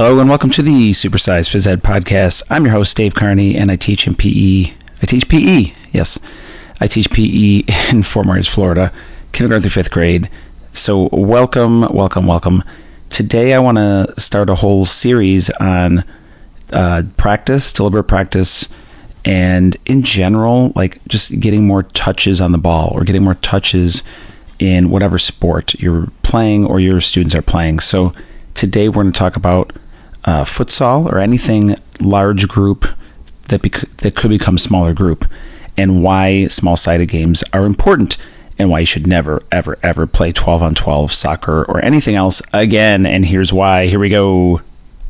Hello and welcome to the Supersize Phys Ed podcast. I'm your host, Dave Carney, and I teach in PE. I teach PE, yes. I teach PE in Fort Myers, Florida, kindergarten through fifth grade. So welcome. Today I want to start a whole series on practice, deliberate practice, and in general, like just getting more touches on the ball or getting more touches in whatever sport you're playing or your students are playing. So today we're going to talk about futsal or anything large group that could become smaller group, and why small-sided games are important, and why you should never, ever, ever play 12-on-12 soccer or anything else again. And here's why. Here we go.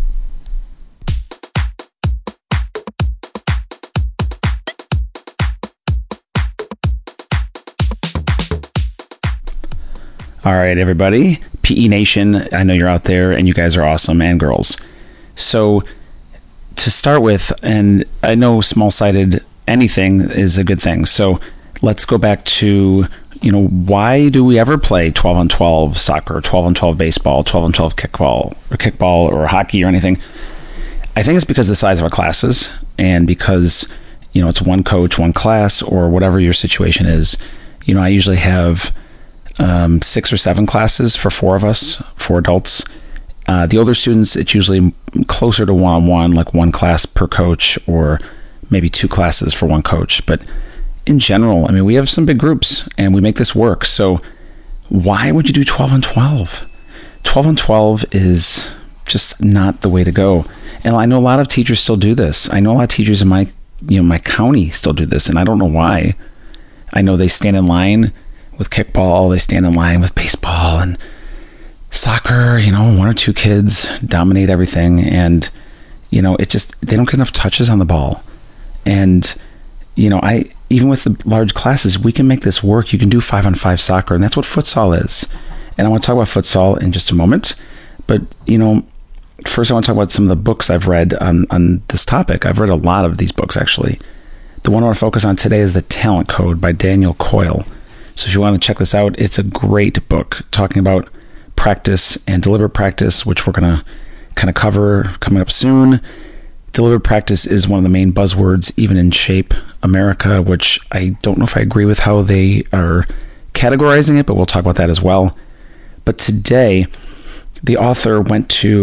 All right, everybody. PE Nation, I know you're out there, and you guys are awesome, and girls. So to start with, and I know small-sided anything is a good thing. So let's go back to, why do we ever play 12-on-12 soccer, 12-on-12 baseball, 12-on-12 kickball or hockey or anything? I think it's because of the size of our classes, and because, it's one coach, one class, or whatever your situation is. I usually have 6 or 7 classes for 4 of us, 4 adults. The older students, it's usually closer to one-on-one, like one class per coach, or maybe 2 classes for one coach. But in general, we have some big groups, and we make this work. So why would you do 12-on-12? 12-on-12 is just not the way to go. And I know a lot of teachers still do this. I know a lot of teachers in my county still do this, and I don't know why. I know they stand in line with kickball, they stand in line with baseball and soccer, 1 or 2 kids dominate everything, and they don't get enough touches on the ball. And even with the large classes, we can make this work. You can do 5-on-5 soccer, and that's what futsal is. And I want to talk about futsal in just a moment, but first I want to talk about some of the books I've read on this topic. I've read a lot of these books, actually. The one I want to focus on today is The Talent Code by Daniel Coyle. So if you want to check this out, it's a great book talking about practice and deliberate practice, which we're going to kind of cover coming up soon. Deliberate practice is one of the main buzzwords, even in Shape America, which I don't know if I agree with how they are categorizing it, but we'll talk about that as well. But today, an author went to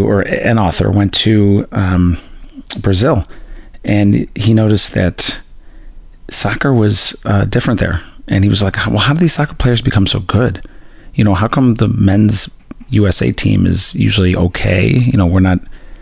Brazil, and he noticed that soccer was different there. And he was like, well, how do these soccer players become so good? How come the men's USA team is usually okay? We're not,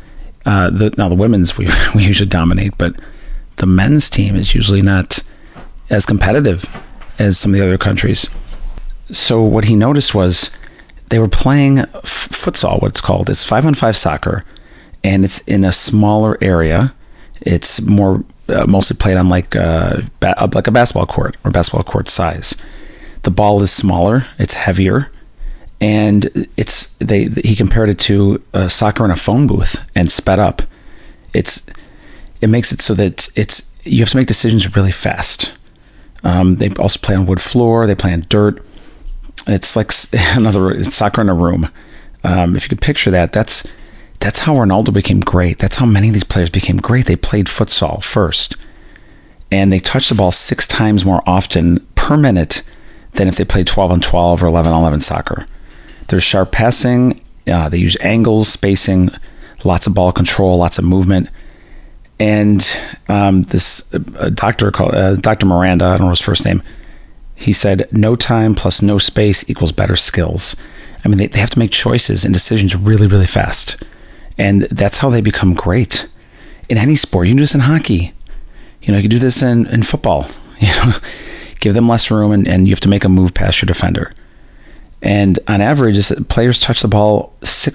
the women's, we usually dominate, but the men's team is usually not as competitive as some of the other countries. So what he noticed was they were playing futsal, what it's called. It's 5-on-5 soccer, and it's in a smaller area. It's more mostly played on like a basketball court or basketball court size. The ball is smaller, it's heavier, and he compared it to soccer in a phone booth and sped up. It makes it so that you have to make decisions really fast. They also play on wood floor, they play on dirt. It's like it's soccer in a room. If you could picture that, that's how Ronaldo became great. That's how many of these players became great. They played futsal first, and they touched the ball 6 times more often per minute than if they played 12-on-12 or 11-on-11 soccer. There's sharp passing. They use angles, spacing, lots of ball control, lots of movement. And this doctor called Dr. Miranda, I don't know his first name, he said, no time plus no space equals better skills. They have to make choices and decisions really, really fast. And that's how they become great. In any sport, you can do this in hockey. You can do this in football. Give them less room, and you have to make a move past your defender. And on average, players touch the ball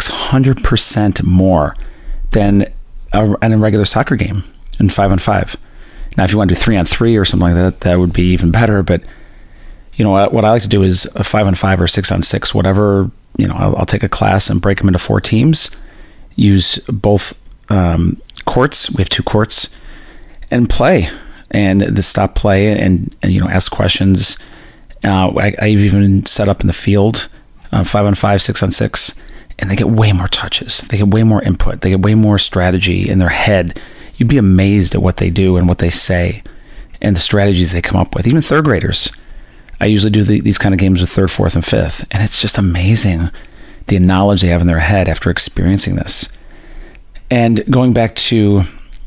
600% more than in a regular soccer game in 5-on-5. Now, if you want to do 3-on-3 or something like that, that would be even better. But what I like to do is a 5-on-5 or 6-on-6, whatever. I'll take a class and break them into 4 teams. Use both courts. We have 2 courts, and play, and the stop play, and ask questions. I've even set up in the field, 5-on-5, 6-on-6, and they get way more touches. They get way more input. They get way more strategy in their head. You'd be amazed at what they do and what they say and the strategies they come up with. Even third graders. I usually do these kind of games with third, fourth, and fifth, and it's just amazing the knowledge they have in their head after experiencing this. And going back to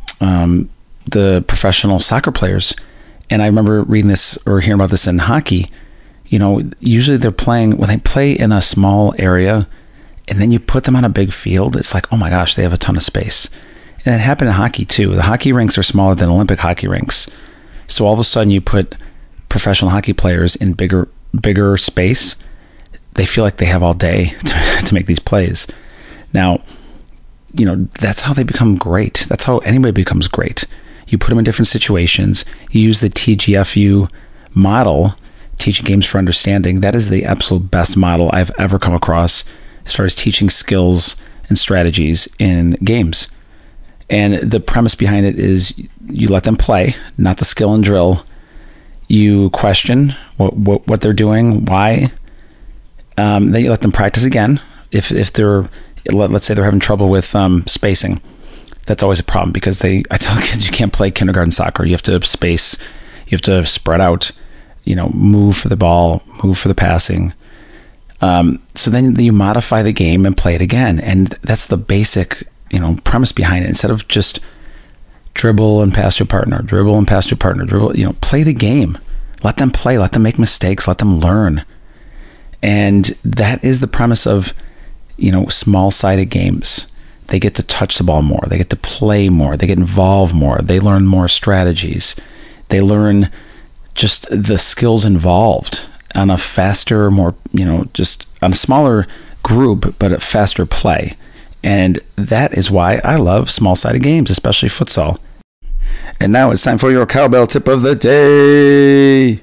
the professional soccer players, and I remember reading this or hearing about this in hockey, usually when they play in a small area and then you put them on a big field, it's like, oh my gosh, they have a ton of space. And it happened in hockey too. The hockey rinks are smaller than Olympic hockey rinks. So all of a sudden you put professional hockey players in bigger space. They feel like they have all day to make these plays. Now, that's how they become great. That's how anybody becomes great. You put them in different situations. You use the TGFU model, teaching games for understanding. That is the absolute best model I've ever come across as far as teaching skills and strategies in games. And the premise behind it is you let them play, not the skill and drill. You question what they're doing, why. Then you let them practice again. If they're, let's say they're having trouble with spacing, that's always a problem because I tell kids you can't play kindergarten soccer. You have to space, you have to spread out, move for the ball, move for the passing. So then you modify the game and play it again. And that's the basic, premise behind it. Instead of just dribble and pass to a partner, dribble, play the game. Let them play, let them make mistakes, let them learn. And that is the premise of, small-sided games. They get to touch the ball more. They get to play more. They get involved more. They learn more strategies. They learn just the skills involved on a faster, more, just on a smaller group, but a faster play. And that is why I love small-sided games, especially futsal. And now it's time for your cowbell tip of the day.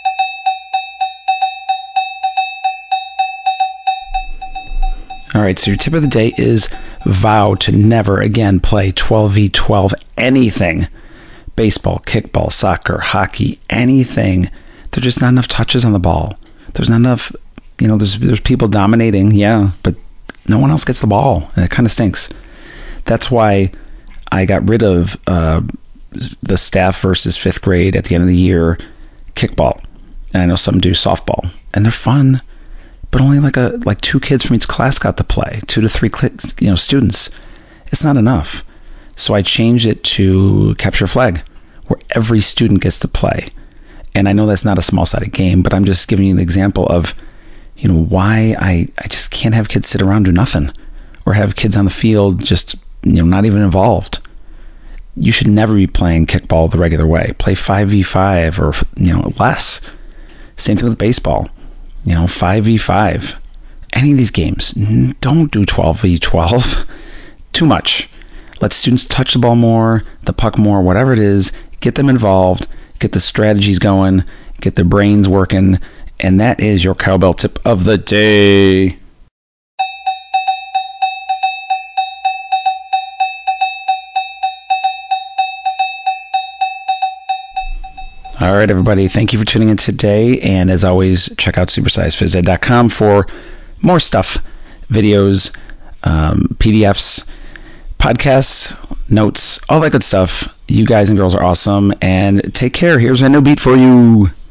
All right, so your tip of the day is vow to never again play 12v12 anything. Baseball, kickball, soccer, hockey, anything. There's just not enough touches on the ball. There's not enough, there's people dominating, yeah, but no one else gets the ball, and it kind of stinks. That's why I got rid of the staff versus fifth grade at the end of the year kickball. And I know some do softball, and they're fun, but only like 2 kids from each class got to play, 2 to 3 students. It's not enough. So I changed it to capture flag, where every student gets to play. And I know that's not a small-sided game, but I'm just giving you an example of, why I just can't have kids sit around and do nothing, or have kids on the field just, not even involved. You should never be playing kickball the regular way. Play 5v5 or, less. Same thing with baseball. 5v5. Any of these games, don't do 12v12. Too much. Let students touch the ball more, the puck more, whatever it is. Get them involved. Get the strategies going. Get their brains working. And that is your cowbell tip of the day. All right, everybody. Thank you for tuning in today. And as always, check out supersizephysed.com for more stuff, videos, PDFs, podcasts, notes, all that good stuff. You guys and girls are awesome. And take care. Here's a new beat for you.